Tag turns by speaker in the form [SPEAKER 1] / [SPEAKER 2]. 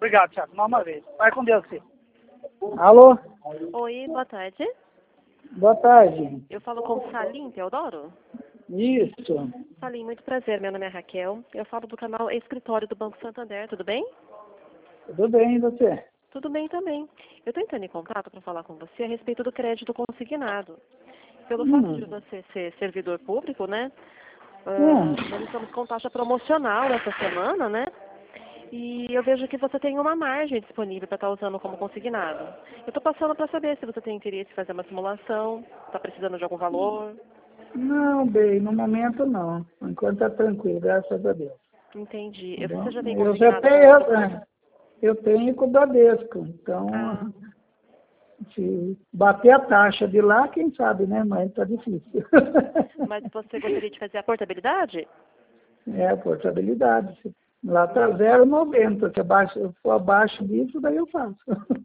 [SPEAKER 1] Obrigado, Thiago. Mais uma vez. Vai com Deus, filho. Alô?
[SPEAKER 2] Oi, boa tarde.
[SPEAKER 1] Boa tarde.
[SPEAKER 2] Eu falo com Salim Teodoro.
[SPEAKER 1] Isso.
[SPEAKER 2] Salim, muito prazer. Meu nome é Raquel. Eu falo do canal Escritório do Banco Santander. Tudo bem?
[SPEAKER 1] Tudo bem, e você?
[SPEAKER 2] Tudo bem também. Eu estou entrando em contato para falar com você a respeito do crédito consignado. Pelo fato de você ser servidor público, né? Nós estamos com taxa promocional essa semana, né? E eu vejo que você tem uma margem disponível para estar usando como consignado. Eu estou passando para saber se você tem interesse em fazer uma simulação, está precisando de algum valor.
[SPEAKER 1] Não, bem, no momento não. Enquanto tá tranquilo, graças a Deus.
[SPEAKER 2] Entendi.
[SPEAKER 1] Tá bom?
[SPEAKER 2] Você já tem
[SPEAKER 1] Eu já
[SPEAKER 2] consignado?
[SPEAKER 1] tenho, eu tenho com o Bradesco. Então, se bater a taxa de lá, quem sabe, né? Mas tá difícil.
[SPEAKER 2] Mas você gostaria de fazer a portabilidade?
[SPEAKER 1] É, a portabilidade. Lá tá 0,90. Se eu for abaixo disso, daí eu faço.